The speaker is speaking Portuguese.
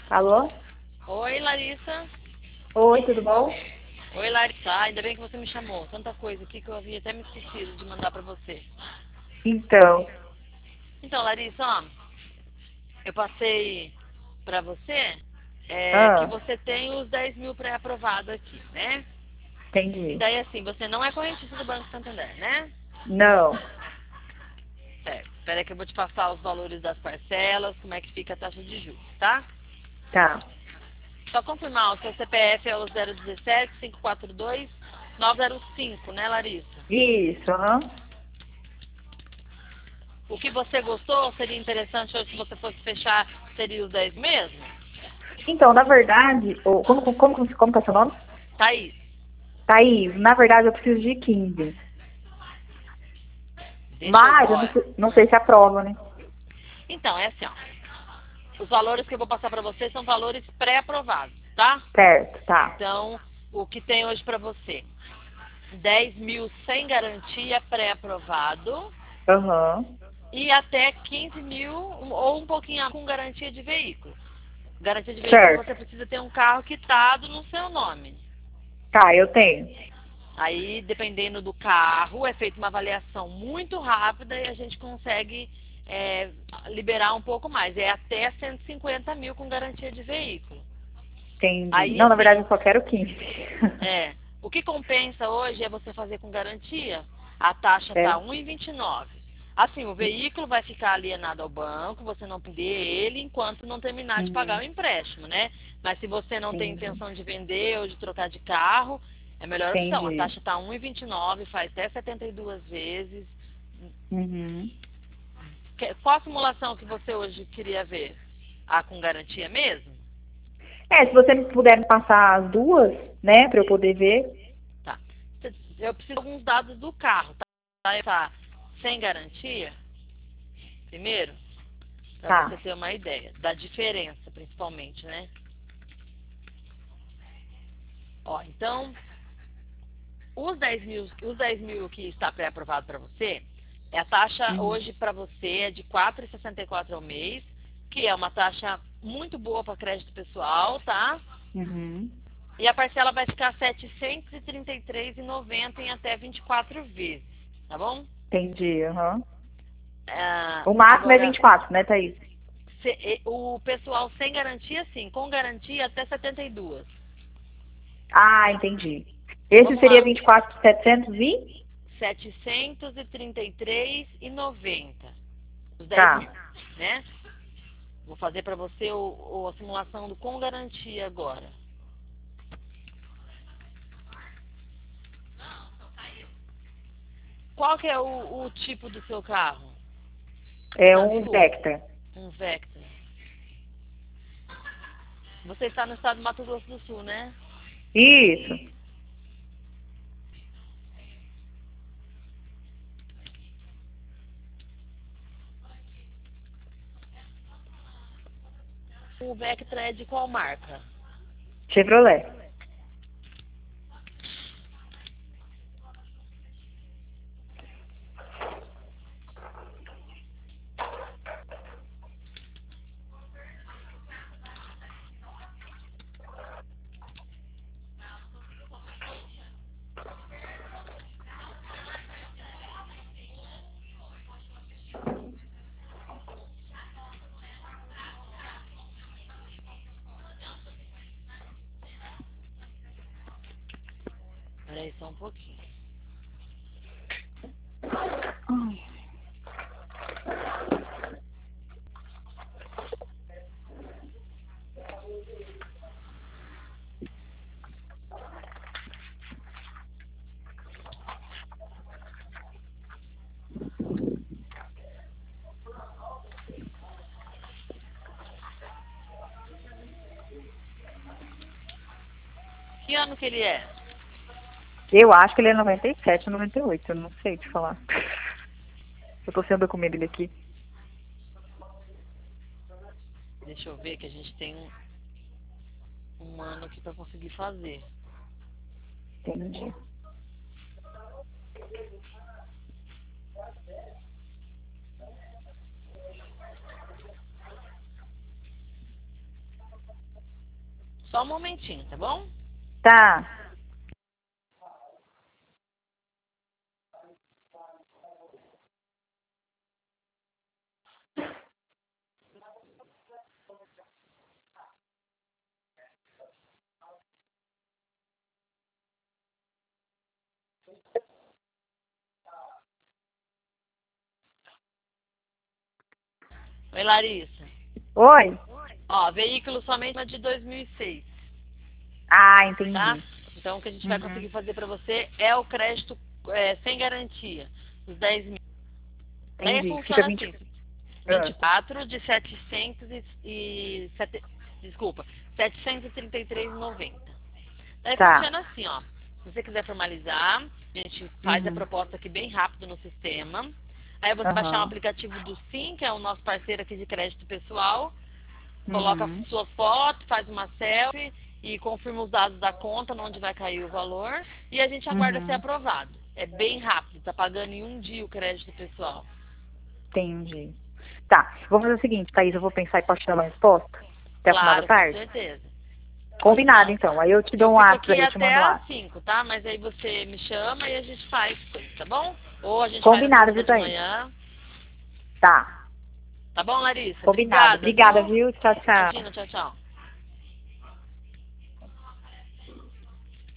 Alô? Oi, Larissa. Oi, tudo bom? Oi, Larissa. Ainda bem que você me chamou. Tanta coisa aqui que eu havia até me esquecido de mandar pra você. Então, Então, Larissa, ó, eu passei pra você que ah, você tem os 10 mil pré-aprovados aqui, né? E entendi. daí, assim, você não é correntista do Banco Santander, né? Não, Certo. Espera aí que eu vou te passar os valores das parcelas, como é que fica a taxa de juros, tá? tá. Só confirmar, o seu CPF é o 017-542-905, né, Larissa? Isso, aham. O que você gostou, seria interessante hoje se você fosse fechar, seria os 10 mesmo? Então, na verdade, como que é seu nome? Thaís, Thaís, na verdade eu preciso de 15. deixa eu. Mas eu não sei se aprova, né? Então, é assim, ó. Os valores que eu vou passar para você são valores pré-aprovados, tá? Certo, tá. Então, o que tem hoje para você? 10 mil sem garantia pré-aprovado Aham. e até 15 mil ou um pouquinho com garantia de veículo. Garantia de veículo Certo. você precisa ter um carro quitado no seu nome. Tá, eu tenho. Aí, dependendo do carro, é feita uma avaliação muito rápida e a gente consegue liberar um pouco mais. É até 150 mil com garantia de veículo. Entendi. Aí, Não, na verdade assim, eu só quero 15. o que compensa hoje é você fazer com garantia. A taxa está É. 1,29. Assim, o veículo vai ficar alienado ao banco, você não perder ele enquanto não terminar de pagar o Uhum. empréstimo, né? Mas se você não tem Entendi. intenção de vender ou de trocar de carro, é a melhor opção. A Entendi. taxa está 1,29, faz até 72 vezes. Uhum. Qual a simulação que você hoje queria ver? A com garantia mesmo? É, se você puder me passar as duas, né, pra eu poder ver. Tá. Eu preciso de alguns dados do carro, tá? Tá sem garantia, primeiro, para você Tá. ter uma ideia da diferença, principalmente, né? Ó, então, os 10 mil que está pré-aprovado para você, a taxa Uhum. hoje para você é de 4,64 ao mês, que é uma taxa muito boa para crédito pessoal, tá? Uhum. E a parcela vai ficar R$ 733,90 em até 24 vezes, tá bom? Entendi, aham. Ah, O máximo é agora, 24, né, Thaís? o pessoal sem garantia, sim, com garantia até 72. Ah, entendi. Então Esse vamos seria lá. 24.700 e? 733,90. Os 10 mil, Tá. né? Vou fazer para você a simulação do com garantia agora. Qual que é o tipo do seu carro? É um Azul. Vectra. Um Vectra. Você está no estado do Mato Grosso do Sul, né? Isso. O Vectra é de qual marca? Chevrolet. Peraí só um pouquinho. Que ano que ele é? Eu acho que ele é 97 ou 98, eu não sei te falar. Eu tô sem o documento dele aqui. Deixa eu ver que a gente tem um ano aqui para conseguir fazer. Entendi. Só um momentinho, tá bom? Tá. Oi, Larissa. Oi? Ó, veículo somente de 2006, Ah, tá? entendi. Então, o que a gente vai Uhum. conseguir fazer para você é o crédito sem garantia, os 10 mil. Daí Entendi. Fica funciona 20. assim, Ah, 24 de 733,90. Daí tá. funciona assim, ó. Se você quiser formalizar, a gente faz a Uhum. proposta aqui bem rápido no sistema. Aí você baixar um Aham. aplicativo do Sim, que é o nosso parceiro aqui de crédito pessoal. Coloca Uhum. sua foto, faz uma selfie e confirma os dados da conta, onde vai cair o valor. E a gente aguarda ser Uhum. aprovado. É bem rápido, tá pagando em um dia o crédito pessoal. Entendi. Tá. Vou fazer o seguinte, Thaís, eu vou pensar e posso te dar uma resposta? Até o final da Claro, com tarde? certeza. Combinado, Não, então. Aí eu te eu dou um fico WhatsApp aqui aí, eu te até mando um às WhatsApp. 5, tá? Mas aí você me chama e a gente faz coisa, tá bom? Ou a gente faz na Combinado, segunda viu, de Thaís? manhã. Tá. Tá bom, Larissa? Combinado. Obrigada, Obrigada, viu? viu? Tchau, tchau. Imagina, tchau, tchau.